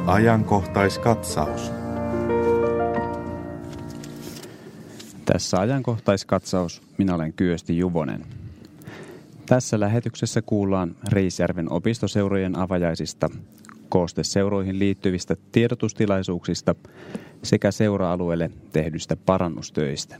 Ajankohtaiskatsaus. Tässä ajankohtaiskatsaus. Minä olen Kyösti Juvonen. Tässä lähetyksessä kuullaan Reisjärven opistoseurojen avajaisista, koosteseuroihin liittyvistä tiedotustilaisuuksista sekä seura-alueelle tehdyistä parannustöistä.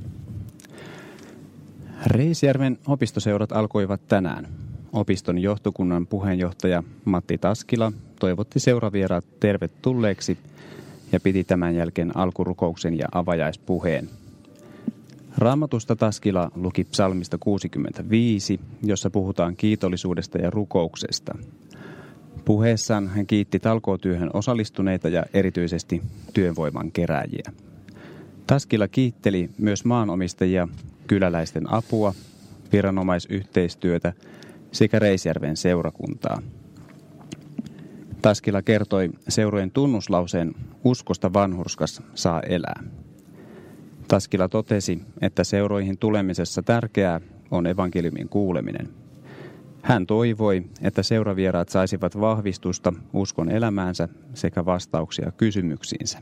Reisjärven opistoseurat alkoivat tänään. Opiston johtokunnan puheenjohtaja Matti Taskila toivotti seuravieraat tervetulleeksi ja piti tämän jälkeen alkurukouksen ja avajaispuheen. Raamatusta Taskila luki psalmista 65, jossa puhutaan kiitollisuudesta ja rukouksesta. Puheessaan hän kiitti talkootyöhön osallistuneita ja erityisesti työvoiman kerääjiä. Taskila kiitteli myös maanomistajia, kyläläisten apua, viranomaisyhteistyötä sekä Reisjärven seurakuntaa. Taskila kertoi seurojen tunnuslauseen uskosta vanhurskas saa elää. Taskila totesi, että seuroihin tulemisessa tärkeää on evankeliumin kuuleminen. Hän toivoi, että seuravieraat saisivat vahvistusta uskon elämäänsä sekä vastauksia kysymyksiinsä.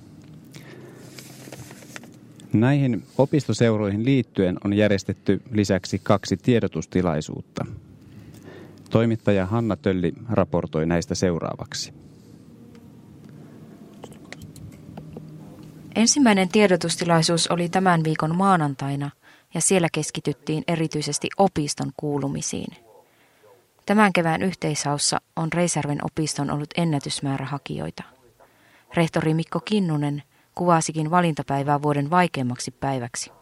Näihin opistoseuroihin liittyen on järjestetty lisäksi 2 tiedotustilaisuutta. Toimittaja Hanna Tölli raportoi näistä seuraavaksi. Ensimmäinen tiedotustilaisuus oli tämän viikon maanantaina ja siellä keskityttiin erityisesti opiston kuulumisiin. Tämän kevään yhteishaussa on Reisjärven opiston ollut ennätysmäärä hakijoita. Rehtori Mikko Kinnunen kuvasikin valintapäivää vuoden vaikeimmaksi päiväksi.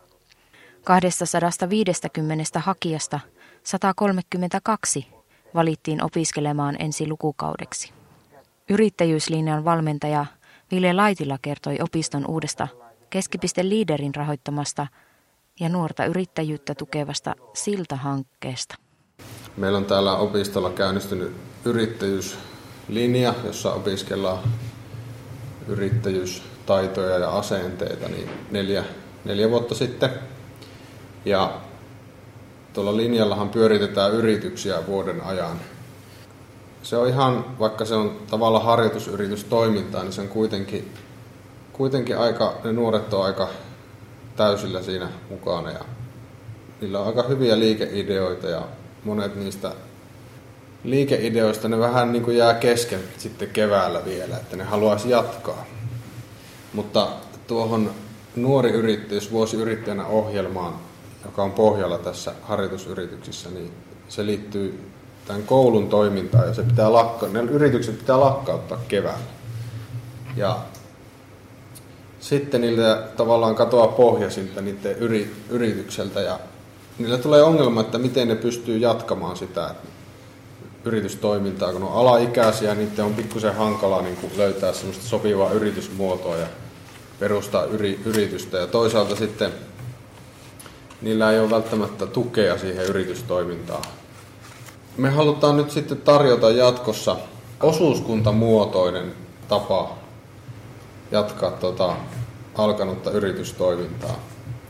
250 hakijasta 132 valittiin opiskelemaan ensi lukukaudeksi. Yrittäjyyslinjan valmentaja Ville Laitila kertoi opiston uudesta Keskipiste-liiderin rahoittamasta ja nuorta yrittäjyyttä tukevasta Silta-hankkeesta. Meillä on täällä opistolla käynnistynyt yrittäjyyslinja, jossa opiskellaan yrittäjyystaitoja ja asenteita niin 4 vuotta sitten. Ja tuolla linjallahan pyöritetään yrityksiä vuoden ajan. Se on ihan, vaikka se on tavallaan harjoitusyritystoimintaa, niin se on kuitenkin ne nuoret on aika täysillä siinä mukana. Ja niillä on aika hyviä liikeideoita ja monet niistä liikeideoista ne vähän niin kuin jää kesken sitten keväällä vielä, että ne haluaisi jatkaa. Mutta tuohon nuori yrittäjyys vuosiyrittäjänä ohjelmaan, joka on pohjalla tässä harjoitusyrityksissä, niin se liittyy tämän koulun toimintaan ja ne yritykset pitää lakkauttaa keväällä. Ja sitten niille tavallaan katoaa pohja siltä niiden yritykseltä ja niillä tulee ongelma, että miten ne pystyy jatkamaan sitä yritystoimintaa, kun on alaikäisiä, niiden on pikkusen hankalaa niin kuin löytää semmoista sopivaa yritysmuotoa ja perustaa yritystä. Ja toisaalta sitten niillä ei ole välttämättä tukea siihen yritystoimintaan. Me halutaan nyt sitten tarjota jatkossa osuuskuntamuotoinen tapa jatkaa alkanutta yritystoimintaa.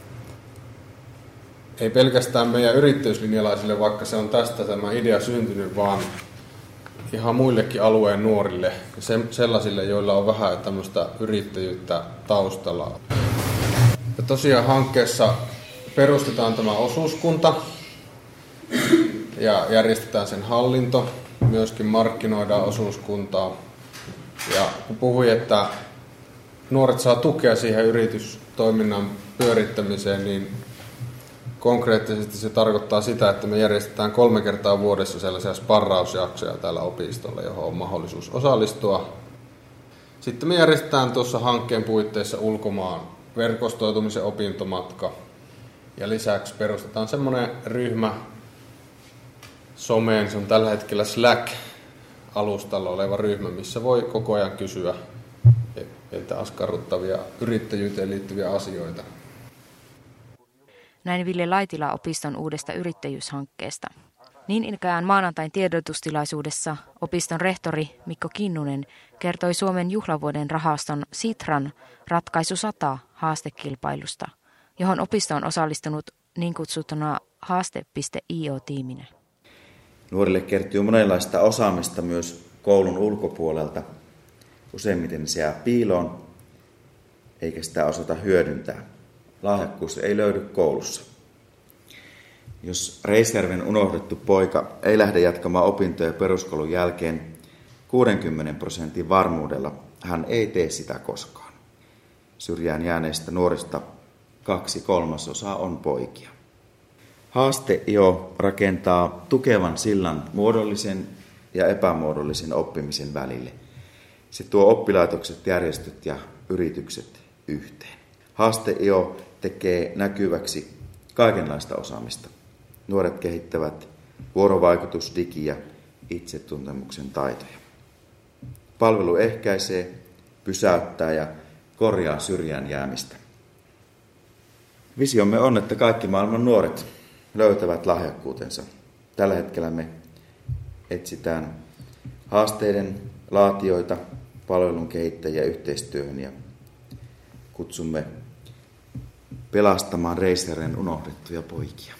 Ei pelkästään meidän yrittäjyyslinjalaisille, vaikka se on tästä tämä idea syntynyt, vaan ihan muillekin alueen nuorille ja sellaisille, joilla on vähän tämmöistä yrittäjyyttä taustalla. Ja tosiaan hankkeessa perustetaan tämä osuuskunta ja järjestetään sen hallinto, myöskin markkinoidaan osuuskuntaa. Ja kun puhuin, että nuoret saa tukea siihen yritystoiminnan pyörittämiseen, niin konkreettisesti se tarkoittaa sitä, että me järjestetään 3 kertaa vuodessa sellaisia sparrausjaksoja täällä opistolla, johon on mahdollisuus osallistua. Sitten me järjestetään tuossa hankkeen puitteissa ulkomaan verkostoitumisen opintomatka. Ja lisäksi perustetaan semmoinen ryhmä someen, se on tällä hetkellä Slack-alustalla oleva ryhmä, missä voi koko ajan kysyä heiltä askarruttavia yrittäjyyteen liittyviä asioita. Näin Ville Laitila opiston uudesta yrittäjyyshankkeesta. Niin ikään maanantain tiedotustilaisuudessa opiston rehtori Mikko Kinnunen kertoi Suomen juhlavuoden rahaston Sitran Ratkaisu 100 haastekilpailusta, johon opisto on osallistunut niin kutsutuna haaste.io-tiiminä. Nuorille kertyy monenlaista osaamista myös koulun ulkopuolelta. Useimmiten se jää piiloon, eikä sitä osata hyödyntää. Lahjakkuus ei löydy koulussa. Jos Reisjärven unohdettu poika ei lähde jatkamaan opintoja peruskoulun jälkeen, 60% varmuudella hän ei tee sitä koskaan. Syrjään jääneistä nuorista 2/3 on poikia. Haaste-IO rakentaa tukevan sillan muodollisen ja epämuodollisen oppimisen välille. Se tuo oppilaitokset, järjestöt ja yritykset yhteen. Haaste-IO tekee näkyväksi kaikenlaista osaamista. Nuoret kehittävät vuorovaikutus-, digi- ja itsetuntemuksen taitoja. Palvelu ehkäisee, pysäyttää ja korjaa syrjään jäämistä. Visiomme on, että kaikki maailman nuoret löytävät lahjakkuutensa. Tällä hetkellä me etsitään haasteiden laatijoita, palvelun kehittäjiä yhteistyöhön ja kutsumme pelastamaan Reisjärven unohdettuja poikia.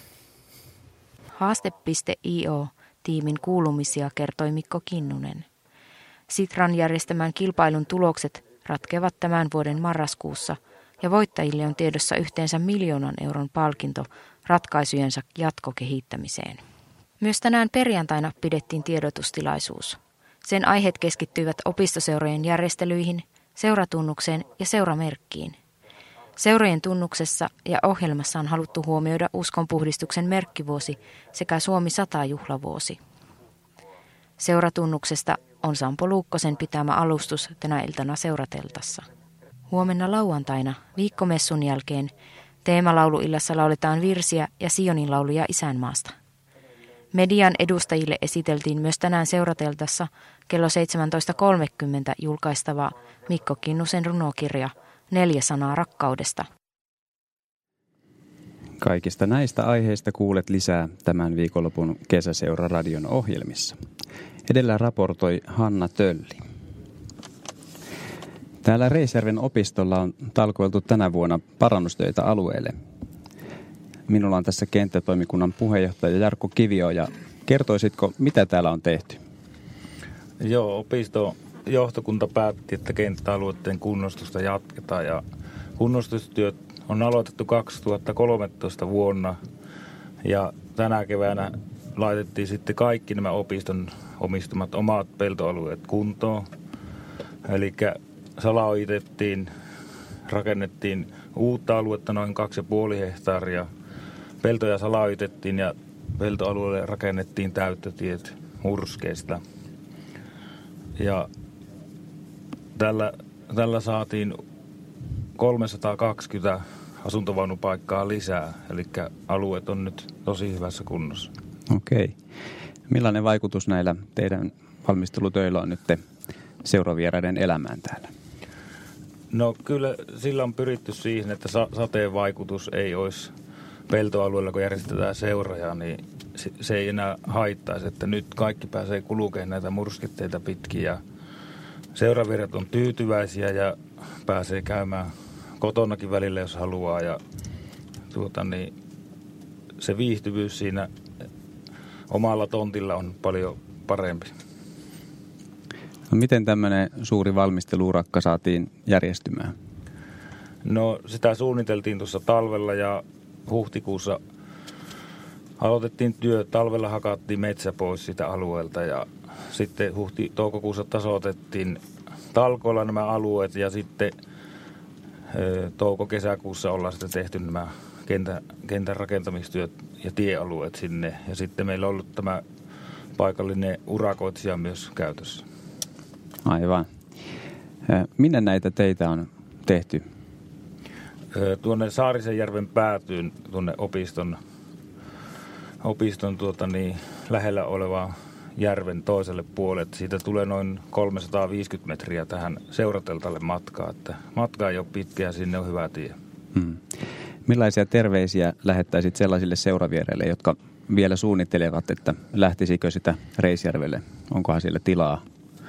Haaste.io-tiimin kuulumisia kertoi Mikko Kinnunen. Sitran järjestämän kilpailun tulokset ratkeavat tämän vuoden marraskuussa ja voittajille on tiedossa yhteensä 1 miljoonan euron palkinto ratkaisujensa jatkokehittämiseen. Myös tänään perjantaina pidettiin tiedotustilaisuus. Sen aiheet keskittyivät opistoseurojen järjestelyihin, seuratunnukseen ja seuramerkkiin. Seurojen tunnuksessa ja ohjelmassa on haluttu huomioida uskonpuhdistuksen merkkivuosi sekä Suomi 100-juhlavuosi. Seuratunnuksesta on Sampo Luukkosen pitämä alustus tänä iltana seurateltassa. Huomenna lauantaina, viikkomessun jälkeen, teemalauluillassa lauletaan virsiä ja Sionin lauluja isänmaasta. Median edustajille esiteltiin myös tänään seurateltassa kello 17.30 julkaistava Mikko Kinnusen runokirja 4 sanaa rakkaudesta. Kaikista näistä aiheista kuulet lisää tämän viikonlopun Kesäseura-radion ohjelmissa. Edellä raportoi Hanna Tölli. Täällä Reisjärven opistolla on talkoiltu tänä vuonna parannustöitä alueelle. Minulla on tässä kenttätoimikunnan puheenjohtaja Jarkko Kivioja. Kertoisitko, mitä täällä on tehty? Joo, opiston johtokunta päätti, että kenttäalueiden kunnostusta jatketaan ja kunnostustyöt on aloitettu 2013 vuonna ja tänä keväänä laitettiin sitten kaikki nämä opiston omistamat omat peltoalueet kuntoon. Eli salaojitettiin, rakennettiin uutta aluetta noin 2,5 hehtaaria. Peltoja salaojitettiin ja peltoalueelle rakennettiin täyttötiet murskeista. Ja tällä saatiin 320 asuntovaunupaikkaa lisää, eli alueet on nyt tosi hyvässä kunnossa. Okei. Millainen vaikutus näillä teidän valmistelutöillä on nyt seuravieraiden elämään täällä? No kyllä sillä on pyritty siihen, että sateen vaikutus ei olisi peltoalueella, kun järjestetään seuroja, niin se ei enää haittaisi, että nyt kaikki pääsee kulkemaan näitä mursketteita pitkin ja seuravirrat on tyytyväisiä ja pääsee käymään kotonakin välillä, jos haluaa ja se viihtyvyys siinä omalla tontilla on paljon parempi. No miten tämmöinen suuri valmisteluurakka saatiin järjestymään? No sitä suunniteltiin tuossa talvella ja huhtikuussa aloitettiin työ. Talvella hakattiin metsä pois sitä alueelta ja sitten toukokuussa tasoitettiin talkoilla nämä alueet ja sitten touko-kesäkuussa ollaan sitten tehty nämä kentän rakentamistyöt ja tiealueet sinne. Ja sitten meillä on ollut tämä paikallinen urakoitsija myös käytössä. Aivan. Minne näitä teitä on tehty? Tuonne Saarisenjärven päätyyn, tuonne opiston lähellä olevaan järven toiselle puolelle. Siitä tulee noin 350 metriä tähän seurateltalle matkaa. Että matka ei ole pitkä ja sinne on hyvä tie. Millaisia terveisiä lähettäisit sellaisille seuravieraille, jotka vielä suunnittelevat, että lähtisikö sitä Reisjärvelle? Onkohan siellä tilaa?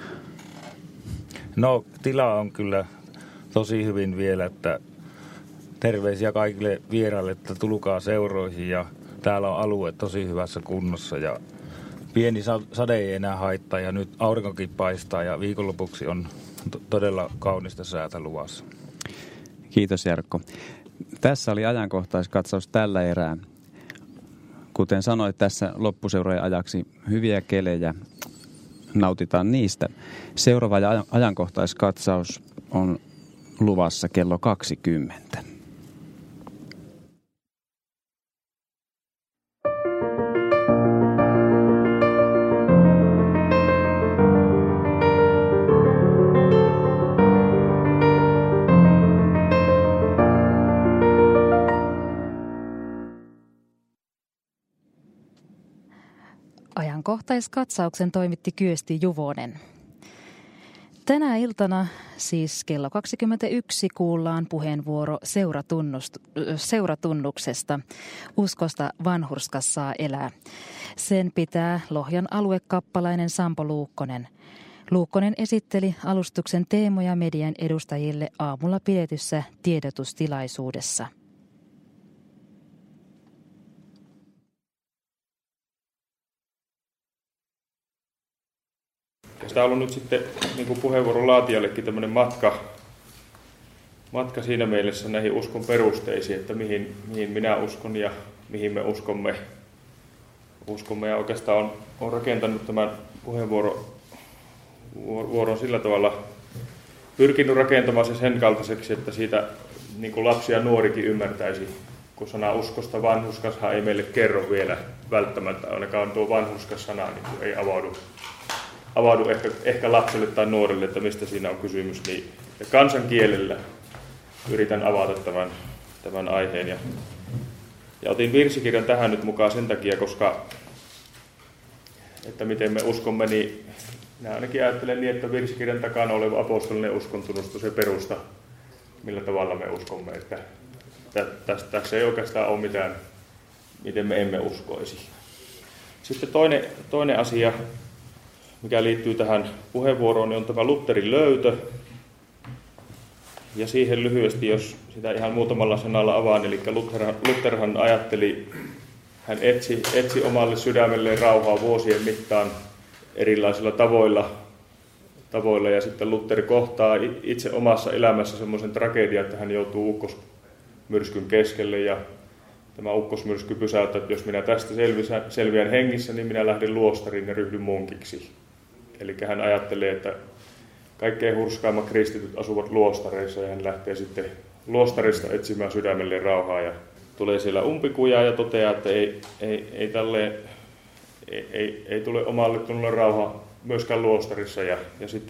No tilaa on kyllä tosi hyvin vielä, että terveisiä kaikille vieraille, että tulkaa seuroihin ja täällä on alue tosi hyvässä kunnossa ja pieni sade ei enää haittaa ja nyt aurinkokin paistaa ja viikonlopuksi on todella kaunista säätä luvassa. Kiitos Jarkko. Tässä oli ajankohtaiskatsaus tällä erää. Kuten sanoit, tässä loppuseurojen ajaksi hyviä kelejä. Nautitaan niistä. Seuraava ajankohtaiskatsaus on luvassa kello 20. Ajankohtaiskatsauksen toimitti Kyösti Juvonen. Tänä iltana, siis kello 21, kuullaan puheenvuoro seuratunnuksesta. Uskosta vanhurskas saa elää. Sen pitää Lohjan aluekappalainen Sampo Luukkonen. Luukkonen esitteli alustuksen teemoja median edustajille aamulla pidetyssä tiedotustilaisuudessa. Tämä on ollut nyt sitten niin kuin puheenvuoron laatijallekin tämmöinen matka siinä mielessä näihin uskon perusteisiin, että mihin minä uskon ja mihin me uskomme. Ja oikeastaan on rakentanut tämän puheenvuoron sillä tavalla, pyrkinyt rakentamaan se sen kaltaiseksi, että siitä niin kuin lapsi ja nuorikin ymmärtäisi, kun sana uskosta vanhurskashan ei meille kerro vielä välttämättä, ainakaan tuo vanhurskas sana niin ei avaudu ehkä lapselle tai nuorelle, että mistä siinä on kysymys. Niin kansankielellä yritän avata tämän aiheen. Ja otin virsikirjan tähän nyt mukaan sen takia, koska että miten me uskomme, niin minä ainakin ajattelen niin, että virsikirjan takana oleva apostolinen uskontunnustus on se perusta, millä tavalla me uskomme. Että tässä ei oikeastaan ole mitään, miten me emme uskoisi. Sitten toinen asia, mikä liittyy tähän puheenvuoroon, niin on tämä Lutherin löytö. Ja siihen lyhyesti, jos sitä ihan muutamalla sanalla avaan, eli Lutherhan ajatteli, hän etsi omalle sydämelleen rauhaa vuosien mittaan erilaisilla tavoilla ja sitten Luther kohtaa itse omassa elämässä semmoisen tragedian, että hän joutuu ukkosmyrskyn keskelle ja tämä ukkosmyrsky pysäyttää, että jos minä tästä selviän hengissä, niin minä lähden luostariin ja ryhdyn munkiksi. Eli hän ajattelee, että kaikkein hurskaimmat kristityt asuvat luostareissa ja hän lähtee sitten luostarista etsimään sydämelleen rauhaa ja tulee siellä umpikujaa ja toteaa, että ei tule omalle tunnolle rauhaa myöskään luostarissa ja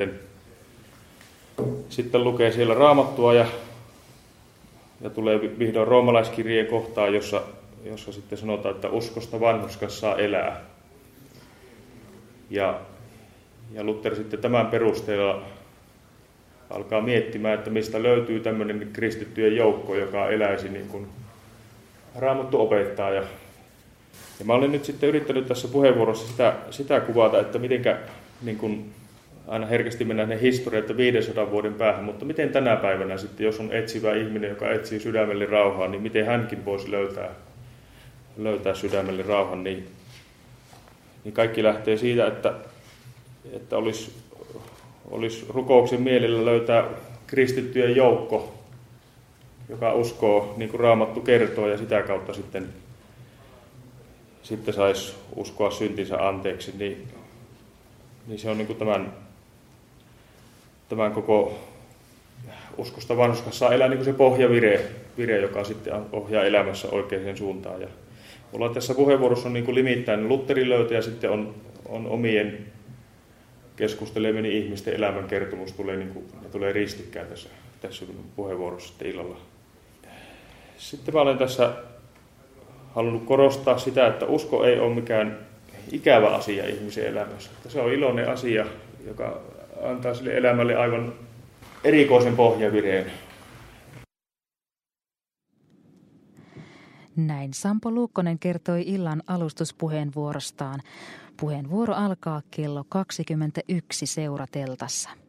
sitten lukee siellä Raamattua ja tulee vihdoin roomalaiskirjeen kohtaan, jossa sitten sanotaan, että uskosta vanhurskas saa elää. Ja Luther sitten tämän perusteella alkaa miettimään, että mistä löytyy tämmöinen kristittyjen joukko, joka eläisi niin kuin Raamattu opettaa. Ja mä olen nyt sitten yrittänyt tässä puheenvuorossa sitä kuvata, että mitenkä niin kuin aina herkästi mennään ne historiat, että 500 vuoden päähän, mutta miten tänä päivänä sitten, jos on etsivä ihminen, joka etsii sydämelle rauhaa, niin miten hänkin voisi löytää sydämelle rauhan, niin kaikki lähtee siitä, että olisi rukouksen mielellä löytää kristittyjen joukko, joka uskoo, niin kuin Raamattu kertoo, ja sitä kautta sitten saisi uskoa syntinsä anteeksi, niin se on niin kuin tämän koko uskosta vanhurskas saa elää niin kuin se pohjavire, joka sitten ohjaa elämässä oikeaan suuntaan. Ja mulla on tässä puheenvuorossa on niin kuin limittäin Lutherin löytö ja sitten on omien keskusteleminen ihmisten elämänkertomus tulee ristikkäin tässä puheenvuorossa sitten illalla. Sitten mä olen tässä halunnut korostaa sitä, että usko ei ole mikään ikävä asia ihmisen elämässä. Se on iloinen asia, joka antaa sille elämälle aivan erikoisen pohjavireen. Näin Sampo Luukkonen kertoi illan alustuspuheenvuorostaan. Puheenvuoro alkaa kello 21 seurateltassa.